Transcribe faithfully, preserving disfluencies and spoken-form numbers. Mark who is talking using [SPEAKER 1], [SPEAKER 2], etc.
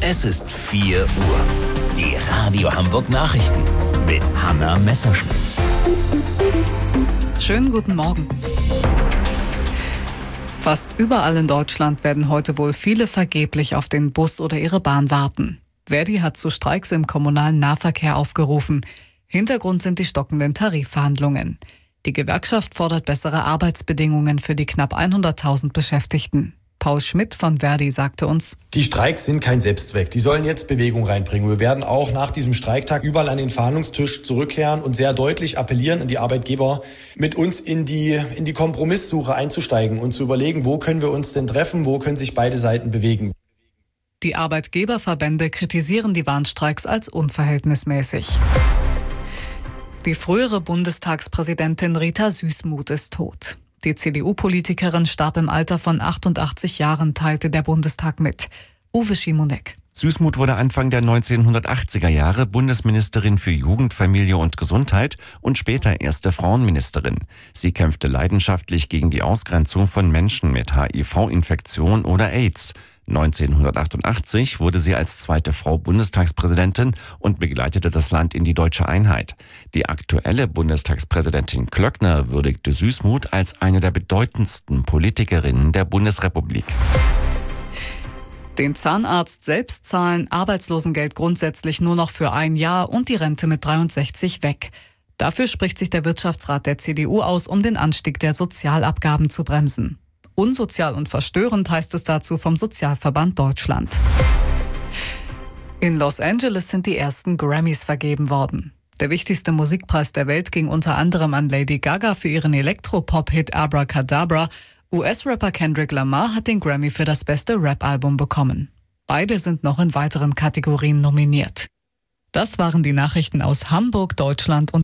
[SPEAKER 1] Es ist vier Uhr. Die Radio Hamburg Nachrichten mit Hanna Messerschmidt.
[SPEAKER 2] Schönen guten Morgen. Fast überall in Deutschland werden heute wohl viele vergeblich auf den Bus oder ihre Bahn warten. Verdi hat zu Streiks im kommunalen Nahverkehr aufgerufen. Hintergrund sind die stockenden Tarifverhandlungen. Die Gewerkschaft fordert bessere Arbeitsbedingungen für die knapp hunderttausend Beschäftigten. Paul Schmidt von Verdi sagte uns:
[SPEAKER 3] Die Streiks sind kein Selbstzweck. Die sollen jetzt Bewegung reinbringen. Wir werden auch nach diesem Streiktag überall an den Verhandlungstisch zurückkehren und sehr deutlich appellieren an die Arbeitgeber, mit uns in die, in die Kompromisssuche einzusteigen und zu überlegen, wo können wir uns denn treffen, wo können sich beide Seiten bewegen.
[SPEAKER 2] Die Arbeitgeberverbände kritisieren die Warnstreiks als unverhältnismäßig. Die frühere Bundestagspräsidentin Rita Süssmuth ist tot. Die C D U-Politikerin starb im Alter von achtundachtzig Jahren, teilte der Bundestag mit. Uwe Schimonek.
[SPEAKER 4] Süssmuth wurde Anfang der neunzehnhundertachtziger Jahre Bundesministerin für Jugend, Familie und Gesundheit und später erste Frauenministerin. Sie kämpfte leidenschaftlich gegen die Ausgrenzung von Menschen mit H I V-Infektion oder AIDS. neunzehnhundertachtundachtzig wurde sie als zweite Frau Bundestagspräsidentin und begleitete das Land in die deutsche Einheit. Die aktuelle Bundestagspräsidentin Klöckner würdigte Süssmuth als eine der bedeutendsten Politikerinnen der Bundesrepublik.
[SPEAKER 2] Den Zahnarzt selbst zahlen, Arbeitslosengeld grundsätzlich nur noch für ein Jahr und die Rente mit dreiundsechzig weg. Dafür spricht sich der Wirtschaftsrat der C D U aus, um den Anstieg der Sozialabgaben zu bremsen. Unsozial und verstörend heißt es dazu vom Sozialverband Deutschland. In Los Angeles sind die ersten Grammys vergeben worden. Der wichtigste Musikpreis der Welt ging unter anderem an Lady Gaga für ihren Elektropop-Hit Abracadabra. U S-Rapper Kendrick Lamar hat den Grammy für das beste Rap-Album bekommen. Beide sind noch in weiteren Kategorien nominiert. Das waren die Nachrichten aus Hamburg, Deutschland und